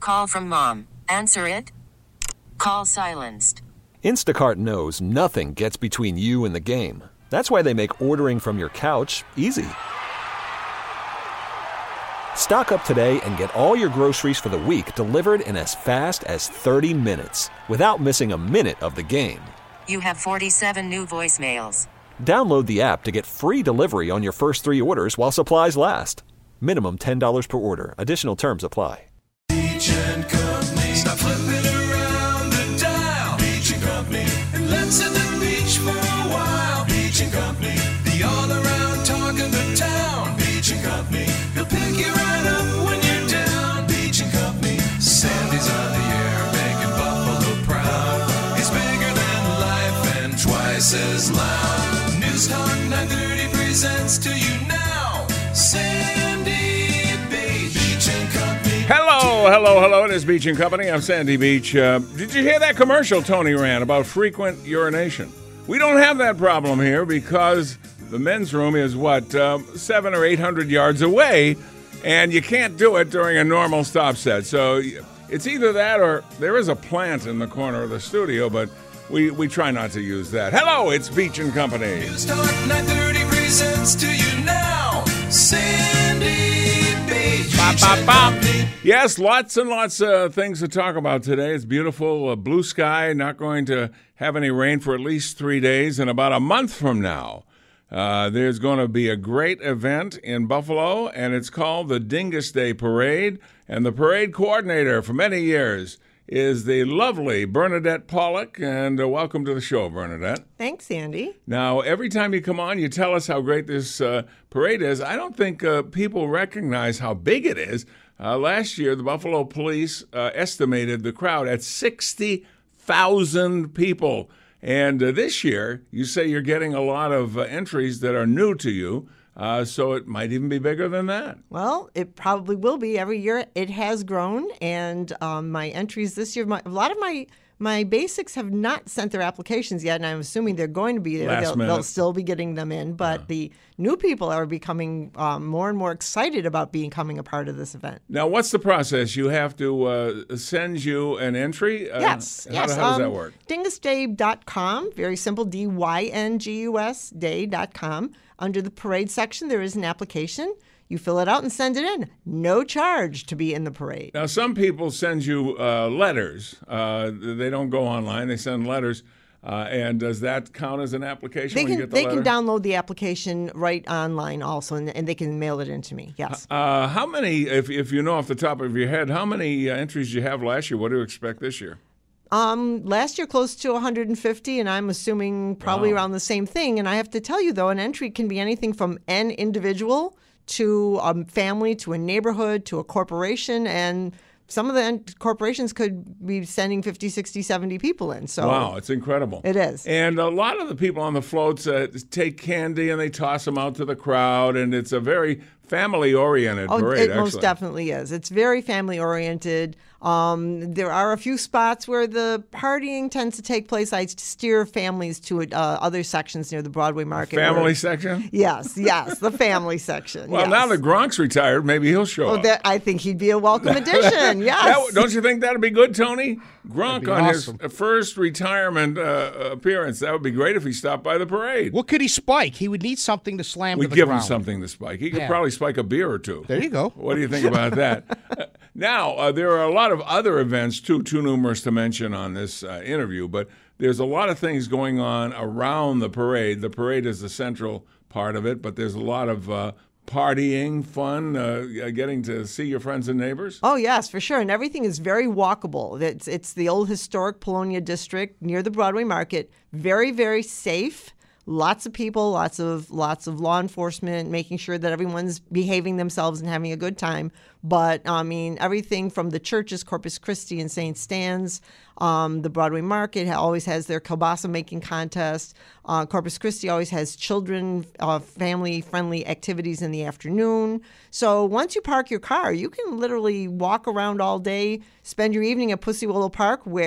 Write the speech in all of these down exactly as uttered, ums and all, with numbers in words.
call from mom. Answer it. Call silenced. Instacart knows nothing gets between you and the game. That's why they make ordering from your couch easy. Stock up today and get all your groceries for the week delivered in as fast as thirty minutes without missing a minute of the game. You have forty-seven new voicemails. Download the app to get free delivery on your first three orders while supplies last. Minimum ten dollars per order. Additional terms apply. Beach and Company. Stop flipping around the dial. Beach and Company. And let's hit the beach for a while. Beach and Company. The all-around talk of the town. Beach and Company. He'll pick you right up when you're down. Beach and Company. Sandy's on the air making Buffalo proud. He's bigger than life and twice as loud. News Talk nine thirty presents to you now. Sandy Beach. Beach and Company. Hello, hello, hello. It is Beach and Company. I'm Sandy Beach. Uh, did you hear that commercial Tony ran about frequent urination? We don't have that problem here because the men's room is, what, uh, seven or eight hundred yards away, and you can't do it during a normal stop set. So it's either that or there is a plant in the corner of the studio, but we, we try not to use that. Hello, it's Beach and Company. News Talk nine thirty presents to you now. Sandy Beach. Bop, bop, bop. Yes, lots and lots of things to talk about today. It's beautiful, uh, blue sky, not going to have any rain for at least three days. And about a month from now, uh, there's going to be a great event in Buffalo, and it's called the Dingus Day Parade. And the parade coordinator for many years is the lovely Bernadette Pollock. And uh, welcome to the show, Bernadette. Thanks, Andy. Now, every time you come on, you tell us how great this uh, parade is. I don't think uh, people recognize how big it is. Uh, last year, the Buffalo Police uh, estimated the crowd at sixty thousand people. And uh, this year, you say you're getting a lot of uh, entries that are new to you, uh, so it might even be bigger than that. Well, it probably will be. Every year it has grown, and um, my entries this year, my, a lot of my my basics have not sent their applications yet, and I'm assuming they're going to be there. Last They'll, minute. they'll still be getting them in, but yeah. The new people are becoming um, more and more excited about becoming a part of this event. Now, what's the process? You have to uh, send you an entry? Uh, yes. How, yes. how does um, that work? dingus day dot com, very simple, D Y N G U S day dot com. Under the parade section, there is an application. You fill it out and send it in. No charge to be in the parade. Now, some people send you uh, letters. Uh, they don't go online. They send letters. Uh, and does that count as an application They when can you get the they letter? can download the application right online also, and, and they can mail it in to me. Yes. Uh, how many, if if you know off the top of your head, how many uh, entries you have last year? What do you expect this year? Um, last year, close to one hundred fifty, and I'm assuming probably Wow. around the same thing. And I have to tell you, though, an entry can be anything from an individual to a family, to a neighborhood, to a corporation, and some of the en- corporations could be sending fifty, sixty, seventy people in. So Wow, it's incredible. It is. And a lot of the people on the floats uh, take candy and they toss them out to the crowd, and it's a very family-oriented Oh, parade, it most actually. definitely is. It's very family-oriented. Um, there are a few spots where the partying tends to take place. I steer families to uh, other sections near the Broadway Market. Family where- section? Yes, yes, the family section. Well, yes. now that Gronk's retired, maybe he'll show Oh, up. that, I think he'd be a welcome addition. Yes. That- don't you think that'd be good, Tony? Gronk be on awesome. his first retirement uh, appearance. That would be great if he stopped by the parade. What could he spike? He would need something to slam We'd to the give ground. him something to spike. He could Yeah. probably spike a beer or two. There you go. What do you think about that? Now, uh, there are a lot of other events, too, too numerous to mention on this uh, interview, but there's a lot of things going on around the parade. The parade is the central part of it, but there's a lot of uh, partying, fun, uh, getting to see your friends and neighbors. Oh, yes, for sure. And everything is very walkable. It's, it's the old historic Polonia district near the Broadway Market. Very, very safe. Lots of people, lots of lots of law enforcement, making sure that everyone's behaving themselves and having a good time. But, I mean, everything from the churches, Corpus Christi and Saint Stan's, um, the Broadway Market always has their kielbasa making contest. Uh, Corpus Christi always has children, uh, family-friendly activities in the afternoon. So once you park your car, you can literally walk around all day, spend your evening at Pussy Willow Park, where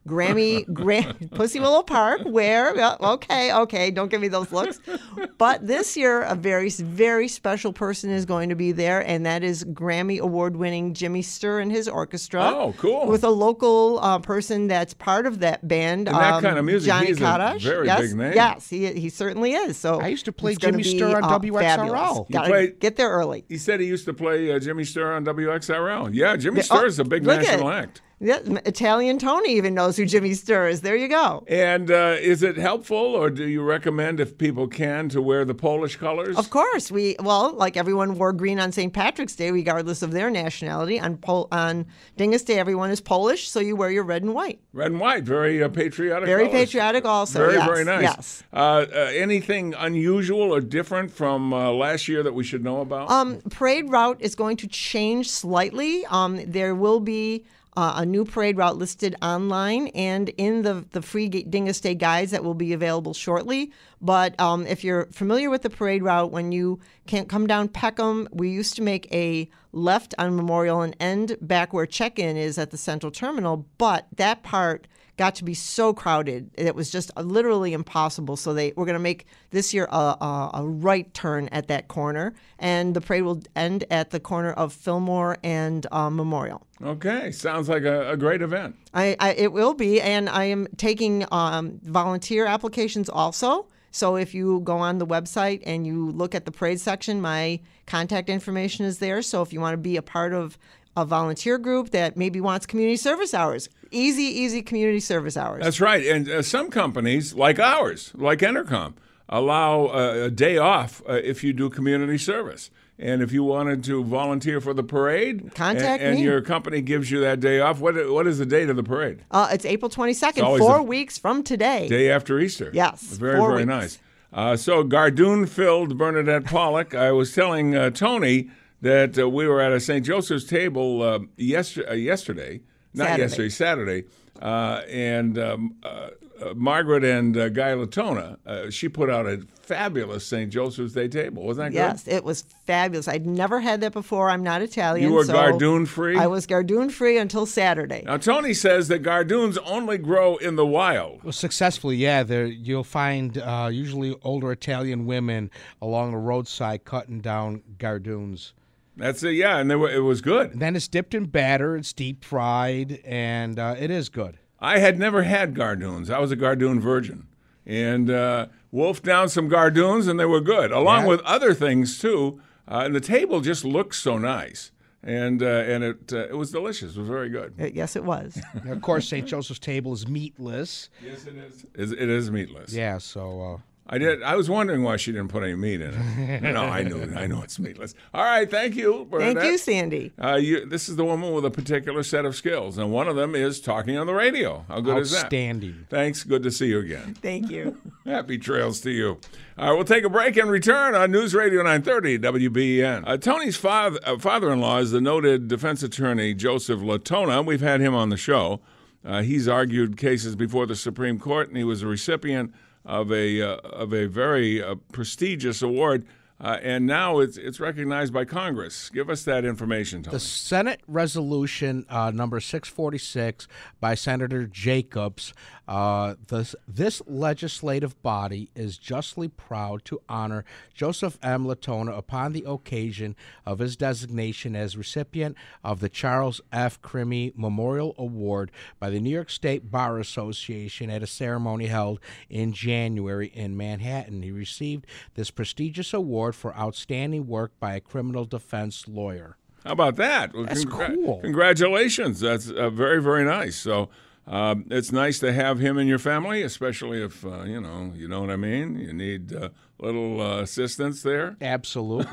Grammy, Gra- Pussy Willow Park, where, well, okay, okay, don't give me those looks. But this year, a very, very special person is going to be there, and that is Grammy Award-winning Jimmy Sturr and his orchestra. Oh, cool. With a local uh, person that's part of that band. And that um, kind of music, Johnny he's a Kadash. very yes, big name. Yes, he, he certainly is. So I used to play it's gonna Jimmy be, Sturr on uh, W X R L. fabulous. You Gotta played- get there early. He said he used to play uh, Jimmy Sturr on W X R L. Yeah, Jimmy Yeah, Sturr oh, is a big look at national it. act. Yeah, Italian Tony even knows who Jimmy Sturr is. There you go. And uh, is it helpful, or do you recommend, if people can, to wear the Polish colors? Of course, we well, like everyone wore green on Saint Patrick's Day, regardless of their nationality. On Pol- on Dingus Day, everyone is Polish, so you wear your red and white. Red and white, very uh, patriotic. Very colors. patriotic, also. Very, yes, very nice. Yes. Uh, uh, anything unusual or different from uh, last year that we should know about? Um, parade route is going to change slightly. Um, there will be uh, a new parade route listed online and in the, the free G- Dingus Day guides that will be available shortly. But um, if you're familiar with the parade route, when you can't come down Peckham, we used to make a left on Memorial and end back where check-in is at the Central Terminal, but that part got to be so crowded it was just literally impossible. So they we're going to make this year a, a, a right turn at that corner, and the parade will end at the corner of Fillmore and um, Memorial. Okay, sounds like a, a great event. I, I it will be, and I am taking um, volunteer applications also. So if you go on the website and you look at the parade section, my contact information is there. So if you want to be a part of a volunteer group that maybe wants community service hours, easy, easy community service hours. That's right. And uh, some companies, like ours, like Entercom, allow uh, a day off uh, if you do community service. And if you wanted to volunteer for the parade, Contact and, and me. your company gives you that day off, what what is the date of the parade? Uh, it's April twenty-second, It's always four the weeks from today. Day after Easter. Yes, Very, four very weeks. nice. Uh, so Gardoon-filled Bernadette Pollock. I was telling uh, Tony that uh, we were at a Saint Joseph's table uh, yester- uh, yesterday, not Saturday. yesterday, Saturday, uh, and um, uh, uh, Margaret and uh, Guy Latona, uh, she put out a fabulous Saint Joseph's Day table. Wasn't that good? Yes, it was fabulous. I'd never had that before. I'm not Italian. You were so Gardoon-free? I was Gardoon-free until Saturday. Now, Tony says that Gardoons only grow in the wild. Well, successfully, yeah. There you'll find uh, usually older Italian women along the roadside cutting down Gardoons. That's it, yeah, and they were, it was good. Then it's dipped in batter, it's deep fried, and uh, it is good. I had never had Gardoons. I was a Gardoon virgin. And uh, wolfed down some Gardoons, and they were good, along Yeah. with other things, too. Uh, and the table just looked so nice. And uh, and it uh, it was delicious. It was very good. Uh, Yes, it was. Now, of course, Saint Joseph's table is meatless. Yes, it is. It, it is meatless. Yeah, so uh, I did. I was wondering why she didn't put any meat in it. No, I knew. I know it's meatless. All right, thank you, Bernadette. Thank you, Sandy. Uh, you, this is the woman with a particular set of skills, and one of them is talking on the radio. How good is that? outstanding. Thanks. Good to see you again. Thank you. Happy trails to you. All right, we'll take a break and return on News Radio nine thirty W B E N. Uh, Tony's father, uh, father-in-law is the noted defense attorney Joseph Latona. We've had him on the show. Uh, he's argued cases before the Supreme Court, and he was a recipient of a uh, of a very uh, prestigious award, uh, and now it's it's recognized by Congress. Give us that information, Tony. The Senate resolution uh, number six forty-six by Senator Jacobs, uh, this, this legislative body is justly proud to honor Joseph M. Latona upon the occasion of his designation as recipient of the Charles F. Crimmy Memorial Award by the New York State Bar Association at a ceremony held in January in Manhattan. He received this prestigious award for outstanding work by a criminal defense lawyer. How about that? Well, That's cool. Congratulations. That's uh, very, very nice. So um, it's nice to have him in your family, especially if, uh, you know, you know what I mean? You need a uh, little uh, assistance there. Absolutely.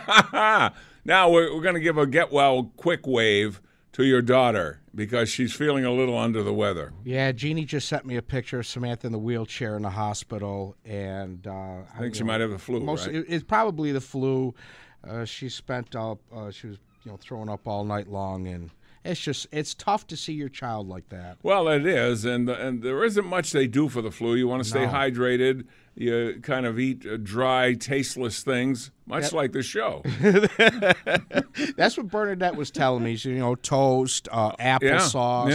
Now we're, we're going to give a get well quick wave to your daughter because she's feeling a little under the weather. Yeah, Jeannie just sent me a picture of Samantha in the wheelchair in the hospital, and uh, I think she might have the flu, most, right? it- it's probably the flu. Uh, she spent up. Uh, she was, you know, throwing up all night long, and it's just it's tough to see your child like that. Well, it is, and and there isn't much they do for the flu. You want to stay No. hydrated. You kind of eat uh, dry, tasteless things, much Yep. like the show. That's what Bernadette was telling me. She, you know, toast, uh, applesauce. Yeah.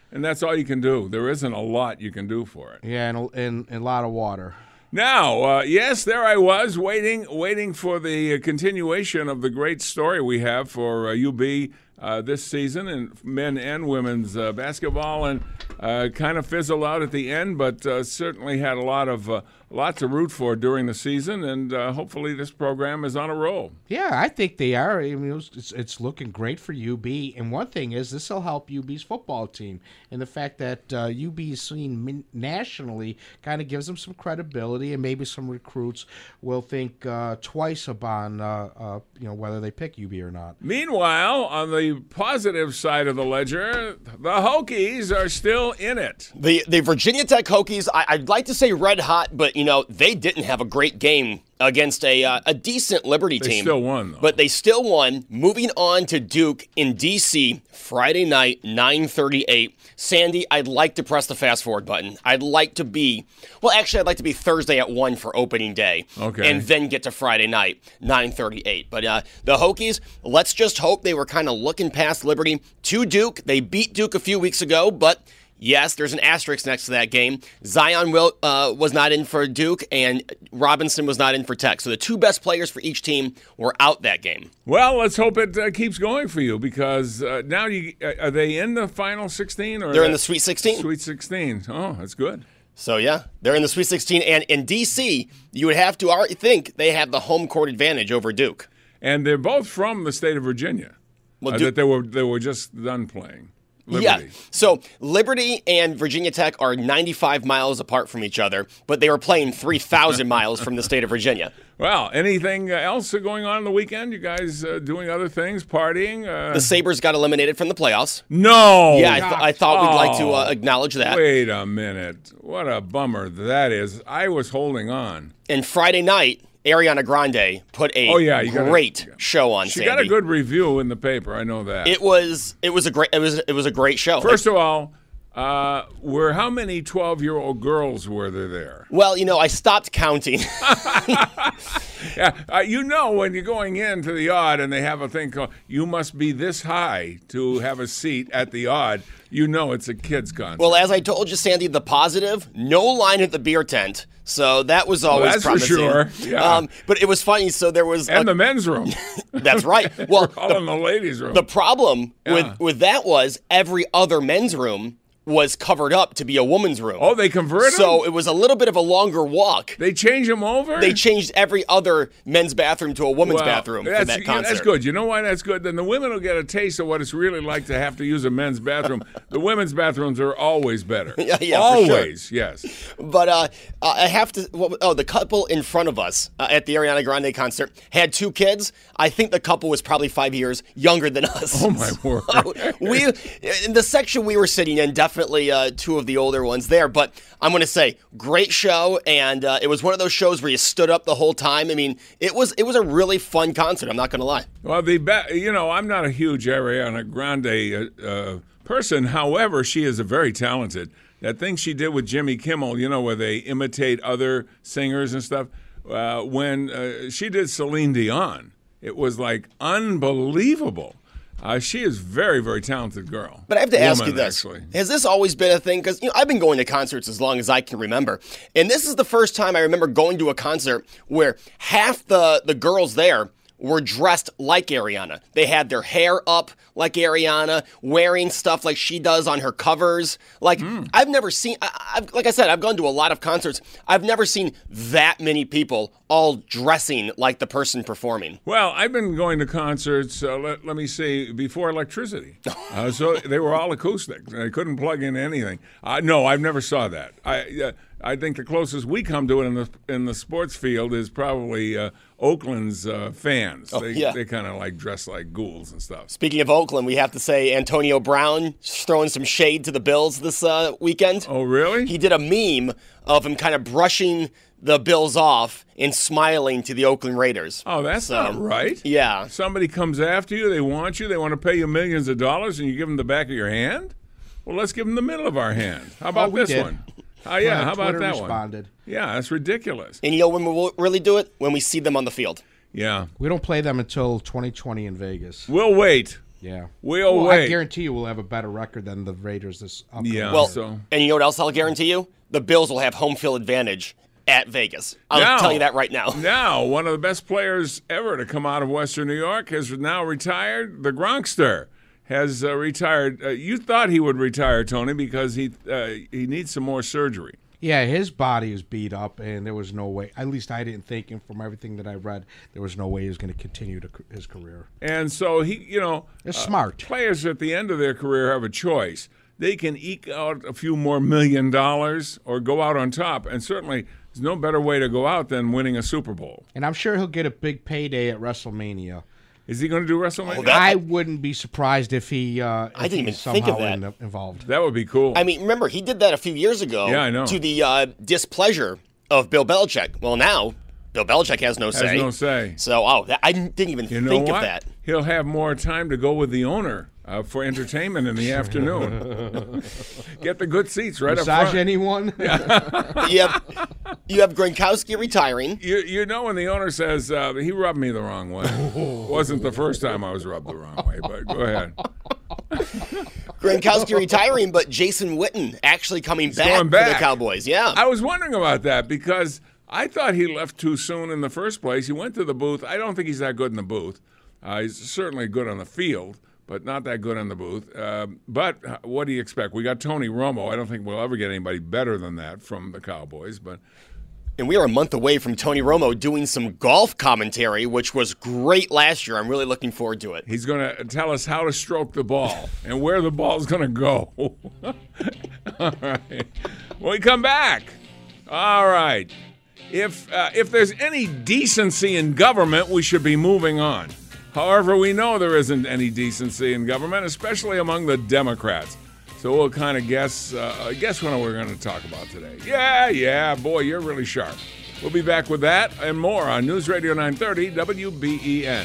and that's all you can do. There isn't a lot you can do for it. Yeah, and a, and, and a lot of water. Now, uh, yes, there I was waiting, waiting for the uh, continuation of the great story we have for uh, U B uh, this season in men and women's uh, basketball, and uh, kind of fizzled out at the end, but uh, certainly had a lot of uh, lot to root for during the season, and uh, hopefully this program is on a roll. Yeah, I think they are. I mean, it's, it's looking great for U B. And one thing is, this will help U B's football team. And the fact that uh, U B is seen min- nationally kind of gives them some credibility, and maybe some recruits will think uh, twice upon uh, uh, you know whether they pick U B or not. Meanwhile, on the positive side of the ledger, the Hokies are still in it. The the Virginia Tech Hokies, I, I'd like to say red hot, but you know they didn't have a great game against a uh, a decent Liberty They team. still won, though. But they still won. Moving on to Duke in D C Friday night, nine thirty-eight. Sandy, I'd like to press the fast forward button. I'd like to be, well, actually, I'd like to be Thursday at one for opening day. Okay. And then get to Friday night, nine thirty-eight. But uh, the Hokies, let's just hope they were kind of looking past Liberty to Duke. They beat Duke a few weeks ago, but yes, there's an asterisk next to that game. Zion will, uh, was not in for Duke, and Robinson was not in for Tech. So the two best players for each team were out that game. Well, let's hope it uh, keeps going for you, because uh, now you uh, are they in the final sixteen? Or They're in the Sweet sixteen. Sweet sixteen. Oh, that's good. So, yeah, they're in the Sweet sixteen. And in D C, you would have to already think they have the home court advantage over Duke. And they're both from the state of Virginia. Well, uh, Duke- that they were they were just done playing. Liberty. Yeah. So Liberty and Virginia Tech are ninety-five miles apart from each other, but they were playing three thousand miles from the state of Virginia. Well, anything uh, else going on in the weekend? You guys uh, doing other things, partying? Uh, The Sabres got eliminated from the playoffs. no. Yeah, I, th- I thought we'd like to uh, Oh. acknowledge that. Wait a minute. What a bummer that is. I was holding on. And Friday night, Ariana Grande put a Oh, yeah, you gotta- great show on. She Sandy. got a good review in the paper. I know that. It was it was a great it was it was a great show. First of all, uh, were how many twelve-year-old girls were there there? Well, you know, I stopped counting. Yeah, uh, you know when you're going into the odd and they have a thing called, you must be this high to have a seat at the odd, you know it's a kid's concert. Well, as I told you, Sandy, the positive, no line at the beer tent. So that was always that's for promising. sure, yeah. Um, but it was funny. So there was and a- the men's room. that's right. Well, All in the ladies' room. the problem Yeah. with with that was every other men's room was covered up to be a woman's room. oh, they converted so them? it was a little bit of a longer walk. They changed them over? They changed every other men's bathroom to a woman's Well, bathroom for that's, that yeah, concert. that's good. You know why that's good? Then the women will get a taste of what it's really like to have to use a men's bathroom. The women's bathrooms are always better. Yeah, yeah, for sure. always, yes. But uh, uh, I have to. Well, oh, the couple in front of us uh, at the Ariana Grande concert had two kids. I think the couple was probably five years younger than us. Oh my word! So we in the section we were sitting in, definitely uh, two of the older ones there. But I'm going to say, great show, and uh, it was one of those shows where you stood up the whole time. I mean, it was it was a really fun concert. I'm not going to lie. Well, the ba- you know, I'm not a huge Ariana Grande uh, uh, person. However, she is a very talented. That thing she did with Jimmy Kimmel, you know, where they imitate other singers and stuff. Uh, when uh, she did Celine Dion, it was like unbelievable. Uh, she is very, very talented girl. But I have to ask you Woman, this. Actually. Has this always been a thing? Because, you know, I've been going to concerts as long as I can remember. And this is the first time I remember going to a concert where half the, the girls there were dressed like Ariana. They had their hair up like Ariana, wearing stuff like she does on her covers. Like, Mm. I've never seen, I, I've, like I said, I've gone to a lot of concerts. I've never seen that many people all dressing like the person performing. Well, I've been going to concerts, uh, let, let me see, before electricity. Uh, so they were all acoustic. They couldn't plug in anything. Uh, no, I've never saw that. I uh, I think the closest we come to it in the in the sports field is probably uh, Oakland's uh, fans. Oh, they yeah. they kind of like dress like ghouls and stuff. Speaking of Oakland, we have to say Antonio Brown throwing some shade to the Bills this uh, weekend. Oh, really? He did a meme of him kind of brushing the Bills off and smiling to the Oakland Raiders. Oh, that's So, not right. Yeah. Somebody comes after you, they want you, they want to pay you millions of dollars, and you give them the back of your hand? Well, let's give them the middle of our hand. How about Oh, we this did. one? Oh, yeah, Yeah, how about Twitter that responded. one? Yeah, that's ridiculous. And you know when we'll really do it? When we see them on the field. Yeah. We don't play them until twenty twenty in Vegas. We'll wait. Yeah. We'll well, wait. I guarantee you we'll have a better record than the Raiders this upcoming Yeah. Well, so- and you know what else I'll guarantee you? The Bills will have home field advantage at Vegas. I'll Now- tell you that right now. Now, one of the best players ever to come out of Western New York has now retired. The Gronkster has uh, retired. Uh, you thought he would retire, Tony, because he uh, he needs some more surgery. Yeah, his body is beat up, and there was no way. At least I didn't think, and from everything that I read, there was no way he was going to continue to, his career. And so he, you know, They're smart. Players at the end of their career have a choice. They can eke out a few more million dollars or go out on top. And certainly there's no better way to go out than winning a Super Bowl. And I'm sure he'll get a big payday at WrestleMania. Is he going to do WrestleMania? Oh, that- I wouldn't be surprised if he. Uh, I if didn't he's even think of somehow that. in- involved. That would be cool. I mean, remember, he did that a few years ago Yeah, I know. to the uh, displeasure of Bill Belichick. Well, now Bill Belichick has no say. Has no say. So, oh, that, I didn't even You know think what? of that. He'll have more time to go with the owner uh, for entertainment in the afternoon. Get the good seats right up Massage front. anyone? you have you have Gronkowski retiring. You, you know when the owner says, uh, he rubbed me the wrong way. Wasn't the first time I was rubbed the wrong way, but go ahead. Gronkowski retiring, but Jason Witten actually coming back, going for back. the Cowboys. Yeah. I was wondering about that because I thought he left too soon in the first place. He went to the booth. I don't think he's that good in the booth. Uh, he's certainly good on the field, but not that good in the booth. Uh, but what do you expect? We got Tony Romo. I don't think we'll ever get anybody better than that from the Cowboys. But And we are a month away from Tony Romo doing some golf commentary, which was great last year. I'm really looking forward to it. he's going to tell us how to stroke the ball and where the ball's going to go. All right. When we come back, all right. If uh, if there's any decency in government, we should be moving on. However, we know there isn't any decency in government, especially among the Democrats. So we'll kind of guess uh, guess what we're going to talk about today. Yeah, yeah, boy, you're really sharp. We'll be back with that and more on News Radio nine thirty W B E N.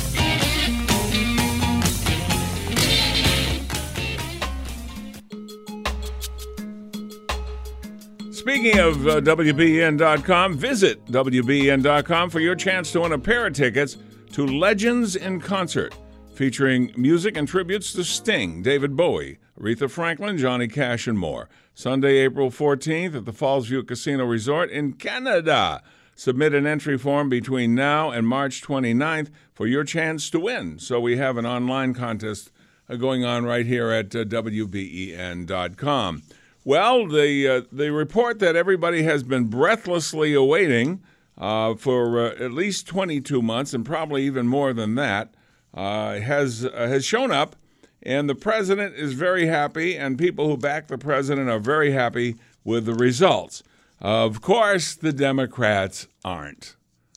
Speaking of uh, W B E N dot com, visit W B E N dot com for your chance to win a pair of tickets to Legends in Concert, featuring music and tributes to Sting, David Bowie, Aretha Franklin, Johnny Cash, and more. Sunday, April fourteenth at the Fallsview Casino Resort in Canada. Submit an entry form between now and March twenty-ninth for your chance to win. So we have an online contest uh, going on right here at uh, W B E N dot com. Well, the uh, the report that everybody has been breathlessly awaiting uh, for uh, at least twenty-two months, and probably even more than that, uh, has uh, has shown up, and the president is very happy, and people who back the president are very happy with the results. Of course, the Democrats aren't.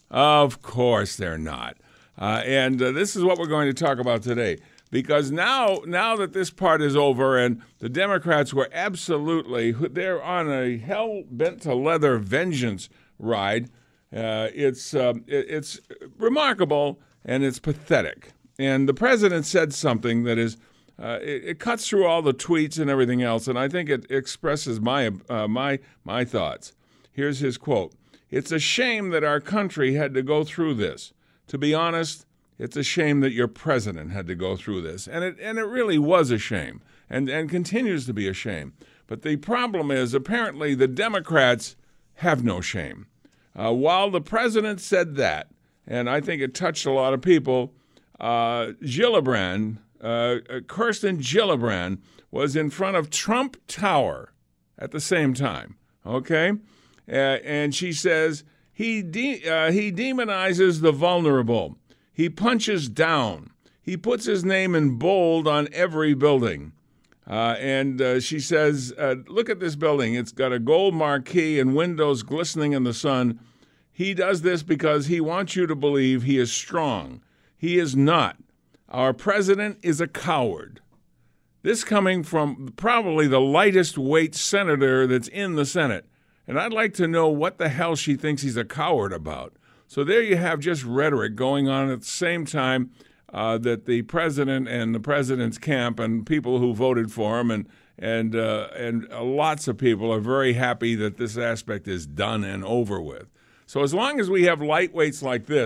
Of course, they're not. Uh, and uh, this is what we're going to talk about today. Because now, now that this part is over, and the Democrats were absolutely, they're on a hell-bent-to-leather vengeance ride. Uh, it's uh, it, it's remarkable and it's pathetic. And the president said something that is, uh, it, it cuts through all the tweets and everything else, and I think it expresses my uh, my my thoughts. Here's his quote: "It's a shame that our country had to go through this. To be honest, it's a shame that your president had to go through this." And it and it really was a shame, and, and continues to be a shame. But the problem is, apparently, the Democrats have no shame. Uh, while the president said that, and I think it touched a lot of people, uh, Gillibrand, uh, Kirsten Gillibrand, was in front of Trump Tower at the same time, okay? Uh, and she says, he, de- uh, he demonizes the vulnerable. He punches down. He puts his name in bold on every building. Uh, and uh, she says, uh, look at this building. It's got a gold marquee and windows glistening in the sun. He does this because he wants you to believe he is strong. He is not. Our president is a coward. This coming from probably the lightest weight senator that's in the Senate. And I'd like to know what the hell she thinks he's a coward about. So there you have just rhetoric going on at the same time uh, that the president and the president's camp and people who voted for him and and uh, and uh, lots of people are very happy that this aspect is done and over with. So as long as we have lightweights like this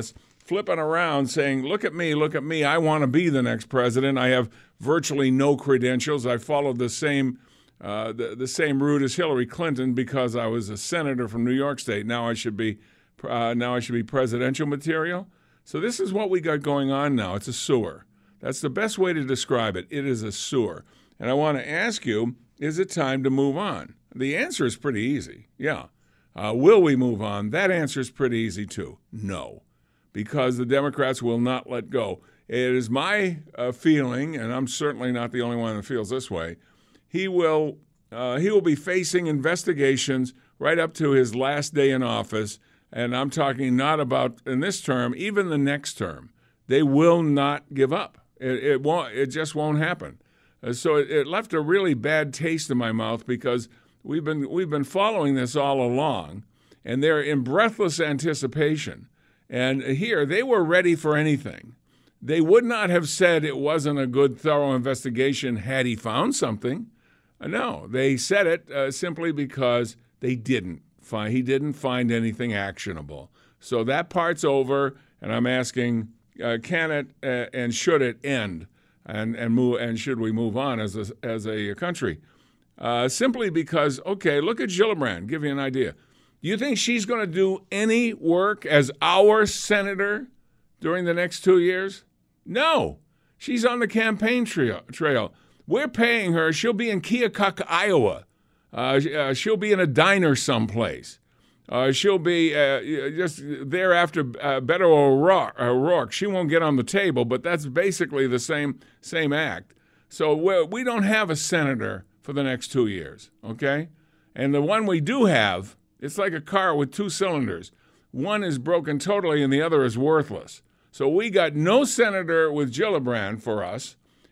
flipping around saying, look at me, look at me, I want to be the next president. I have virtually no credentials. I followed the same uh, the, the same route as Hillary Clinton because I was a senator from New York State. Now I should be uh, now I should be presidential material. So this is what we got going on now. It's a sewer. That's the best way to describe it. It is a sewer. And I want to ask you, is it time to move on? The answer is pretty easy. Yeah. Uh, will we move on? That answer is pretty easy too. No, because the Democrats will not let go. It is my uh, feeling, and I'm certainly not the only one that feels this way, he will uh, he will be facing investigations right up to his last day in office, and I'm talking not about in this term, even the next term. They will not give up. It, it won't. It just won't happen. Uh, so it, it left a really bad taste in my mouth because we've been we've been following this all along, and they're in breathless anticipation. And here they were ready for anything. They would not have said it wasn't a good, thorough investigation had he found something. Uh, no, they said it uh, simply because they didn't find he didn't find anything actionable. So that part's over, and I'm asking, uh, can it uh, and should it end, and and move and should we move on as a, as a country? Uh, simply because, okay, look at Gillibrand. Give you an idea. Do you think she's going to do any work as our senator during the next two years? No. She's on the campaign trail. trail. We're paying her. She'll be in Keokuk, Iowa. Uh, uh, she'll be in a diner someplace. Uh, she'll be uh, just there after uh, Beto O'Rourke. O'Rourke. She won't get on the table, but that's basically the same same act. So we're, we don't have a senator for the next two years, okay? And the one we do have, it's like a car with two cylinders. One is broken totally and the other is worthless. So we got no senator with Gillibrand for us,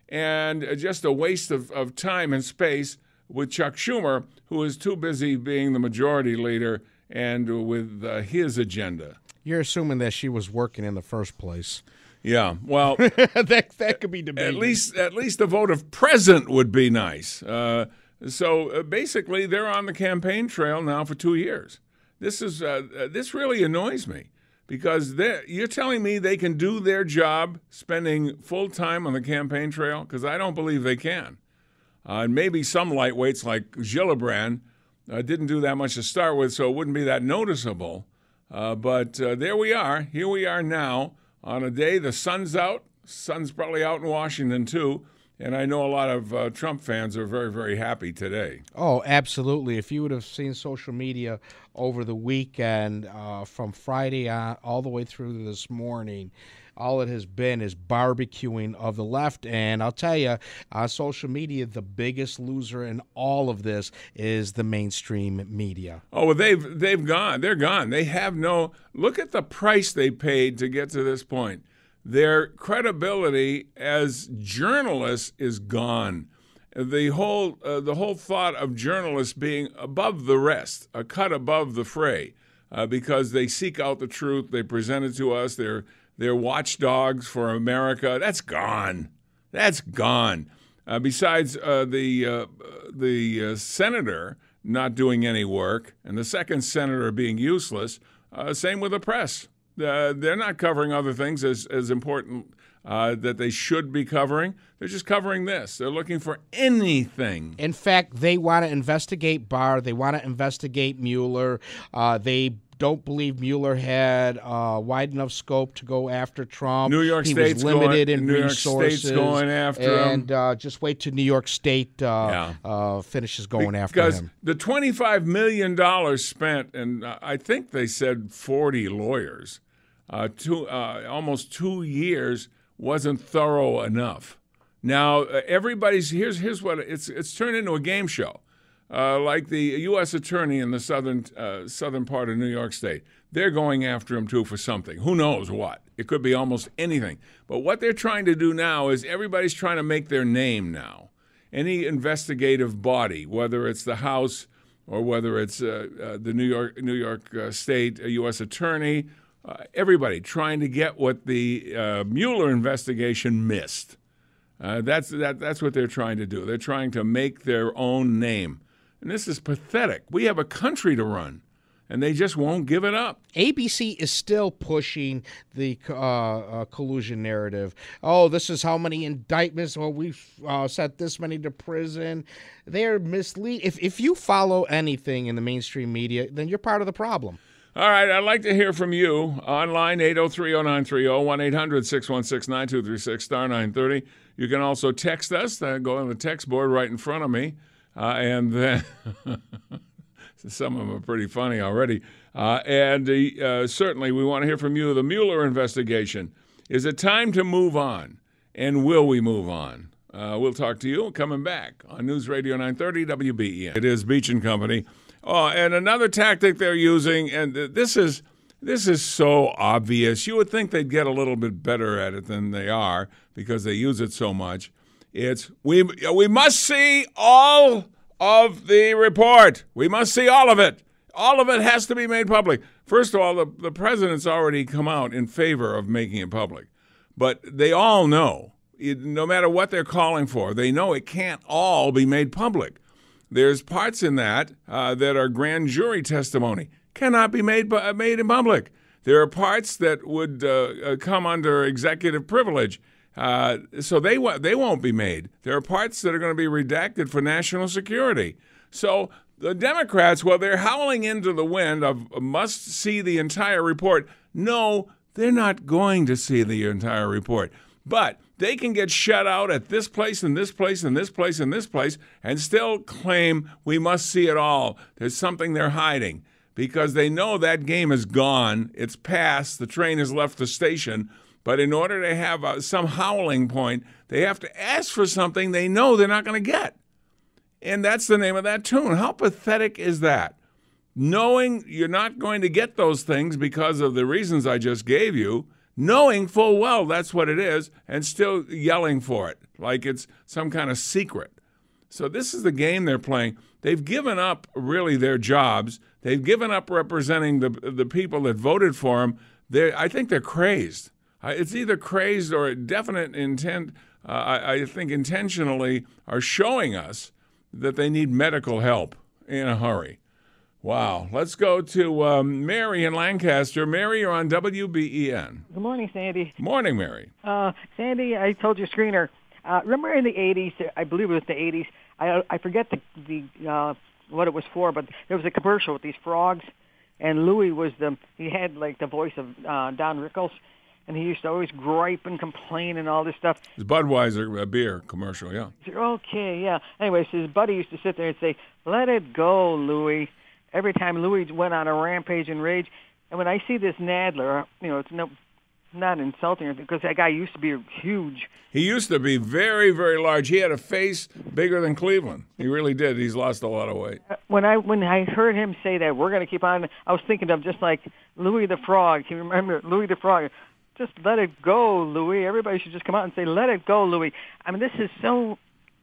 and just a waste of, of time and space with Chuck Schumer, who is too busy being the majority leader and with uh, his agenda. You're assuming that she was working in the first place. Yeah, well, that that could be debated. At least, at least the vote of present would be nice. Uh, so uh, basically, they're on the campaign trail now for two years. This is uh, uh, this really annoys me because you're telling me they can do their job spending full time on the campaign trail, because I don't believe they can. Uh, and maybe some lightweights like Gillibrand uh, didn't do that much to start with, so it wouldn't be that noticeable. Uh, but uh, there we are. Here we are now. On a day the sun's out, sun's probably out in Washington too, and I know a lot of uh, Trump fans are very, very happy today. Oh, absolutely. If you would have seen social media over the weekend, uh, from Friday on all the way through this morning, all it has been is barbecuing of the left. And I'll tell you, on social media, the biggest loser in all of this is the mainstream media. Oh, well, they've they've gone. They're gone. They have no – look at the price they paid to get to this point. Their credibility as journalists is gone. The whole uh, the whole thought of journalists being above the rest, a cut above the fray, uh, because they seek out the truth, they present it to us, they're – They're watchdogs for America. That's gone. That's gone. Uh, besides uh, the uh, the uh, senator not doing any work and the second senator being useless, uh, same with the press. Uh, they're not covering other things as, as important uh, that they should be covering. They're just covering this. They're looking for anything. In fact, they want to investigate Barr. They want to investigate Mueller. Uh, they don't believe Mueller had uh, wide enough scope to go after Trump. New York he State's was limited going, in New resources. York State's going after him. And uh, just wait till New York State uh, yeah. uh, finishes going because after him. Because the twenty-five million dollars spent, and uh, I think they said forty lawyers, uh, two, uh, almost two years wasn't thorough enough. Now, uh, everybody's, here's here's what, it's it's turned into a game show. Uh, like the U S attorney in the southern uh, southern part of New York State. They're going after him, too, for something. Who knows what? It could be almost anything. But what they're trying to do now is everybody's trying to make their name now. Any investigative body, whether it's the House or whether it's uh, uh, the New York New York uh, State uh, U S attorney, uh, everybody trying to get what the uh, Mueller investigation missed. Uh, that's that. That's what they're trying to do. They're trying to make their own name. And this is pathetic. We have a country to run. and they just won't give it up. A B C is still pushing the uh, uh, collusion narrative. Oh, this is how many indictments. Well, we've uh, sent this many to prison. They're misleading. If, if you follow anything in the mainstream media, then you're part of the problem. All right, I'd like to hear from you. Online, eight oh three oh nine three oh, one eight hundred six one six nine two three six, star nine thirty. You can also text us. Uh, go on the text board right in front of me. Uh, and then some of them are pretty funny already. Uh, and uh, certainly we want to hear from you. The Mueller investigation. Is it time to move on? And will we move on? Uh, we'll talk to you coming back on News Radio nine thirty W B E N. It is Beach and Company. Oh, and another tactic they're using, and this is this is so obvious. You would think they'd get a little bit better at it than they are because they use it so much. It's we we must see all of the report. We must see all of it. All of it has to be made public. First of all, the, the president's already come out in favor of making it public. But they all know, it, no matter what they're calling for, they know it can't all be made public. There's parts in that uh, that are grand jury testimony, cannot be made made in public. There are parts that would uh, come under executive privilege, uh, so they they won't be made. There are parts that are going to be redacted for national security. So the Democrats, well, they're howling into the wind of must see the entire report. No, they're not going to see the entire report. But they can get shut out at this place and this place and this place and this place and still claim we must see it all. There's something they're hiding because they know that game is gone. It's past. The train has left the station. But in order to have a, some howling point, they have to ask for something they know they're not going to get. And that's the name of that tune. How pathetic is that? Knowing you're not going to get those things because of the reasons I just gave you, knowing full well that's what it is, and still yelling for it like it's some kind of secret. So this is the game they're playing. They've given up, really, their jobs. They've given up representing the the people that voted for them. They're, I think they're crazed. Uh, it's either crazed or a definite intent, uh, I, I think intentionally, are showing us that they need medical help in a hurry. Wow. Let's go to um, Mary in Lancaster. Mary, you're on W B E N. Good morning, Sandy. Morning, Mary. Uh, Sandy, I told your screener, uh, remember in the eighties, I believe it was the eighties, I I forget the, the uh, what it was for, but there was a commercial with these frogs, and Louis was the, he had like the voice of uh, Don Rickles, and he used to always gripe and complain and all this stuff. It's Budweiser uh, beer commercial, yeah. Okay, yeah. Anyway, so his buddy used to sit there and say, "Let it go, Louis." Every time Louis went on a rampage and rage. And when I see this Nadler, you know, it's no, not insulting because that guy used to be huge. He used to be very, very large. He had a face bigger than Cleveland. He really did. He's lost a lot of weight. When I when I heard him say that, we're going to keep on, I was thinking of just like Louis the Frog. Can you remember Louis the Frog? Just let it go, Louis. Everybody should just come out and say, let it go, Louis. I mean, this is so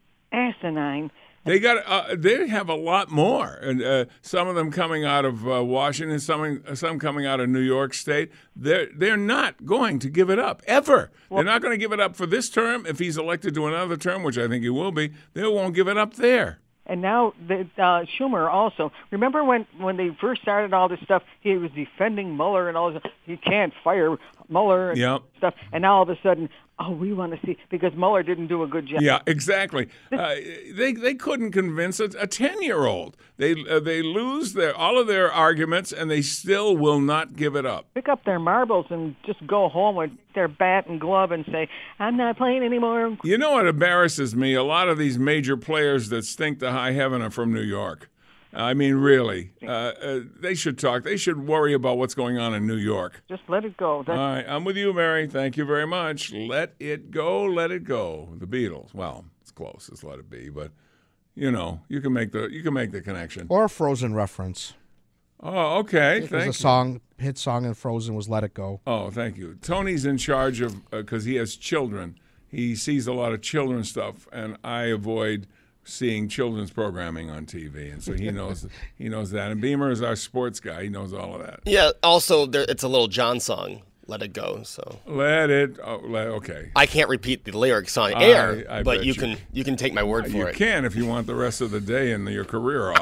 asinine. They got. Uh, they have a lot more, and uh, some of them coming out of uh, Washington, some some coming out of New York State. They're they're not going to give it up ever. Well, they're not going to give it up for this term. If he's elected to another term, which I think he will be, they won't give it up there. And now the, uh, Schumer also. Remember when, when they first started all this stuff, he was defending Mueller and all this. He can't fire Mueller and yep. stuff. And now all of a sudden, oh, we want to see, because Mueller didn't do a good job. Yeah, exactly. Uh, they they couldn't convince a ten-year-old. They uh, they lose their all of their arguments, and they still will not give it up. Pick up their marbles and just go home with their bat and glove and say, I'm not playing anymore. You know what embarrasses me? A lot of these major players that stink to high heaven are from New York. I mean, really, uh, uh, they should talk. They should worry about what's going on in New York. Just let it go. That's- All right, I'm with you, Mary. Thank you very much. Let it go, let it go. The Beatles. Well, it's close. It's Let It Be, but you know, you can make the you can make the connection. Or a Frozen reference. Oh, okay. There's thank a you. song, hit song in Frozen was "Let It Go." Oh, thank you. Tony's in charge of because uh, he has children. He sees a lot of children's stuff, and I avoid seeing children's programming on T V, and so he knows he knows that. And Beamer is our sports guy; he knows all of that. Yeah. Also, there, it's a Little John song. Let it go. So let it. Oh, let, okay. I can't repeat the lyrics on air, I, I but bet you you can you can take my word for you it. You can if you want the rest of the day and your career off.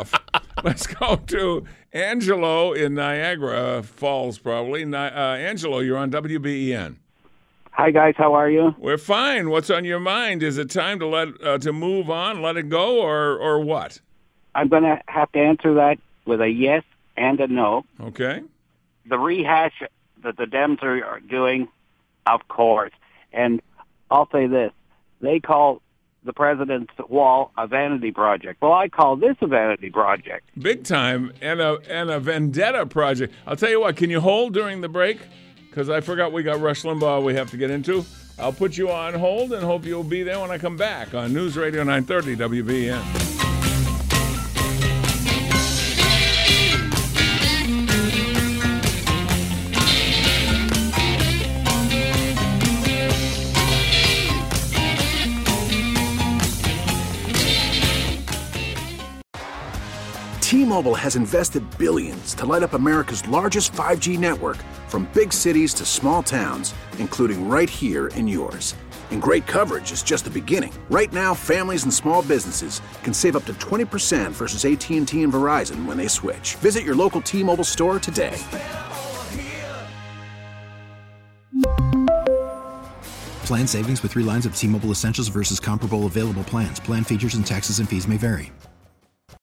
Let's go to Angelo in Niagara Falls, probably. Ni- uh, Angelo, you're on W B E N. Hi, guys. How are you? We're fine. What's on your mind? Is it time to let uh, to move on, let it go, or or what? I'm going to have to answer that with a yes and a no. Okay. The rehash that the Dems are, are doing, of course. And I'll say this. They call the president's wall a vanity project. Well, I call this a vanity project. Big time, and a and a vendetta project. I'll tell you what, can you hold during the break? Because I forgot we got Rush Limbaugh we have to get into. I'll put you on hold and hope you'll be there when I come back on News Radio nine thirty W B E N. T-Mobile has invested billions to light up America's largest five G network, from big cities to small towns, including right here in yours. And great coverage is just the beginning. Right now, families and small businesses can save up to twenty percent versus A T and T and Verizon when they switch. Visit your local T-Mobile store today. Plan savings with three lines of T-Mobile Essentials versus comparable available plans. Plan features and taxes and fees may vary.